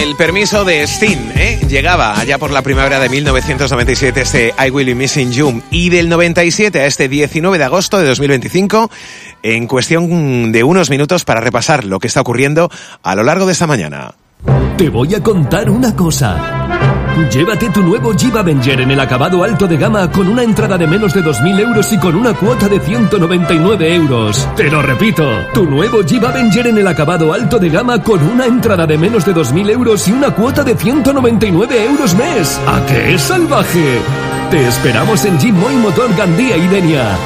el permiso de Sting, llegaba allá por la primavera de 1997 este I Will Be Missing You, y del 97 a este 19 de agosto de 2025, en cuestión de unos minutos para repasar lo que está ocurriendo a lo largo de esta mañana. Te voy a contar una cosa. Llévate tu nuevo Jeep Avenger en el acabado alto de gama con una entrada de menos de 2.000 euros y con una cuota de 199 euros. Te lo repito, tu nuevo Jeep Avenger en el acabado alto de gama con una entrada de menos de 2.000 euros y una cuota de 199 euros mes. ¿A qué es salvaje? Te esperamos en Jeep Moy Motor Gandía y Denia.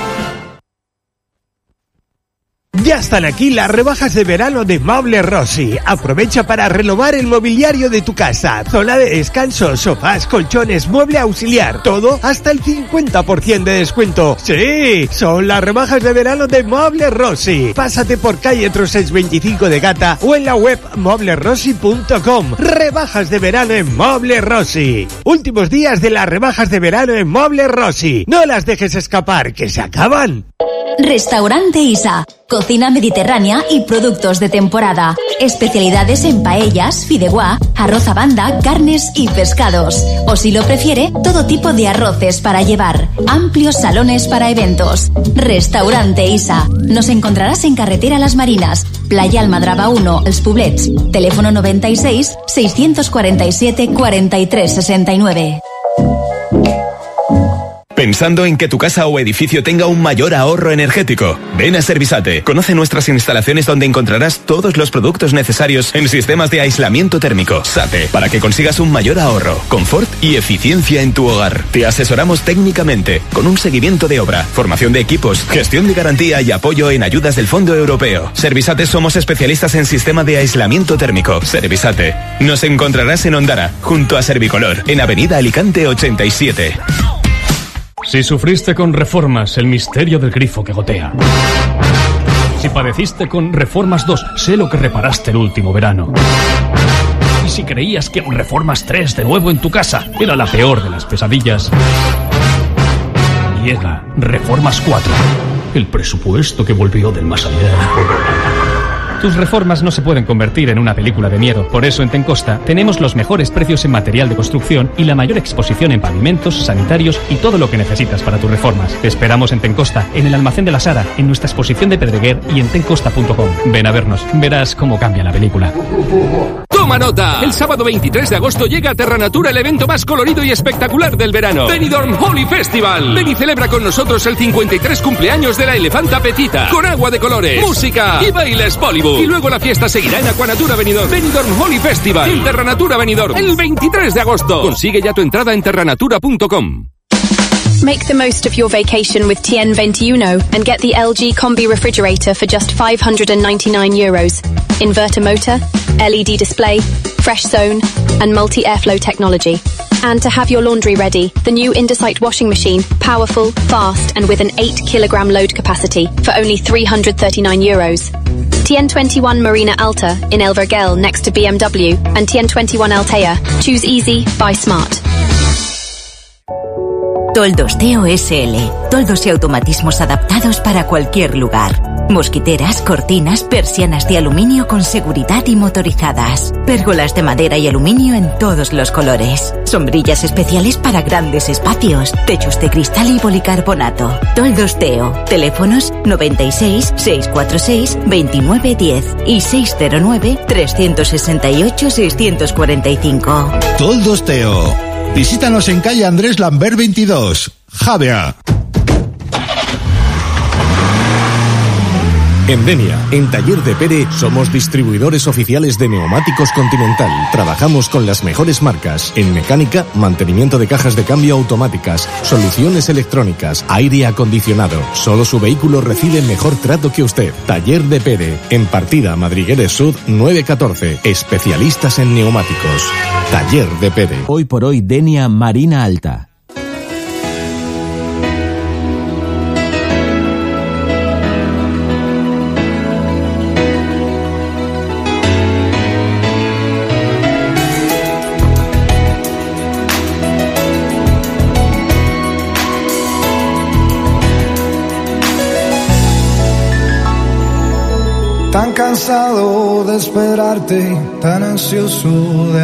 Ya están aquí las rebajas de verano de Muebles Rossi. Aprovecha para renovar el mobiliario de tu casa. Zona de descanso, sofás, colchones, mueble auxiliar. Todo hasta el 50% de descuento. ¡Sí! Son las rebajas de verano de Muebles Rossi. Pásate por calle Trosets 25 de Gata o en la web mueblesrossi.com. Rebajas de verano en Muebles Rossi. Últimos días de las rebajas de verano en Muebles Rossi. No las dejes escapar, que se acaban. Restaurante Isa. Cocina mediterránea y productos de temporada. Especialidades en paellas, fideuá, arroz a banda, carnes y pescados. O si lo prefiere, todo tipo de arroces para llevar. Amplios salones para eventos. Restaurante Isa. Nos encontrarás en Carretera Las Marinas, Playa Almadraba 1, Els Poblets. Teléfono 96 647 43 69. ¿Pensando en que tu casa o edificio tenga un mayor ahorro energético? Ven a Servisate. Conoce nuestras instalaciones donde encontrarás todos los productos necesarios en sistemas de aislamiento térmico. SATE, para que consigas un mayor ahorro, confort y eficiencia en tu hogar. Te asesoramos técnicamente, con un seguimiento de obra, formación de equipos, gestión de garantía y apoyo en ayudas del Fondo Europeo. Servisate, somos especialistas en sistema de aislamiento térmico. Servisate. Nos encontrarás en Ondara, junto a Servicolor, en Avenida Alicante 87. Si sufriste con Reformas, el misterio del grifo que gotea. Si padeciste con Reformas 2, sé lo que reparaste el último verano. Y si creías que un Reformas 3 de nuevo en tu casa era la peor de las pesadillas, llega Reformas 4, el presupuesto que volvió del más allá. Tus reformas no se pueden convertir en una película de miedo. Por eso en Tencosta tenemos los mejores precios en material de construcción y la mayor exposición en pavimentos, sanitarios y todo lo que necesitas para tus reformas. Te esperamos en Tencosta, en el Almacén de la Sara, en nuestra exposición de Pedreguer y en tencosta.com. Ven a vernos, verás cómo cambia la película. ¡Toma nota! El sábado 23 de agosto llega a Terranatura el evento más colorido y espectacular del verano. Benidorm Holy Festival. Ven y celebra con nosotros el 53 cumpleaños de la elefanta Petita. Con agua de colores, música y bailes Bollywood. Y luego la fiesta seguirá en Aquanatura Benidorm. Benidorm Holy Festival. En Terranatura Benidorm. El 23 de agosto. Consigue ya tu entrada en terranatura.com. Make the most of your vacation with TN 21 and get the LG Combi refrigerator for just €599. Inverter motor, LED display, fresh zone, and multi-airflow technology. And to have your laundry ready, the new Indesight washing machine, powerful, fast, and with an 8-kilogram load capacity for only €339. TN21 Marina Alta in Elvergel next to BMW and TN21 Altea. Choose easy, buy smart. Toldos Teo SL. Toldos y automatismos adaptados para cualquier lugar. Mosquiteras, cortinas, persianas de aluminio con seguridad y motorizadas. Pérgolas de madera y aluminio en todos los colores. Sombrillas especiales para grandes espacios. Techos de cristal y policarbonato. Toldos Teo. Teléfonos 96 646 2910 y 609 368 645. Toldos Teo. Visítanos en calle Andrés Lambert 22, Javea. En Denia, en Taller de Pere, somos distribuidores oficiales de neumáticos Continental. Trabajamos con las mejores marcas en mecánica, mantenimiento de cajas de cambio automáticas, soluciones electrónicas, aire acondicionado. Solo su vehículo recibe mejor trato que usted. Taller de Pere, en Partida Madrigueres Sud 914. Especialistas en neumáticos. Taller de Pere. Hoy por hoy, Denia Marina Alta. Tan cansado de esperarte, tan ansioso de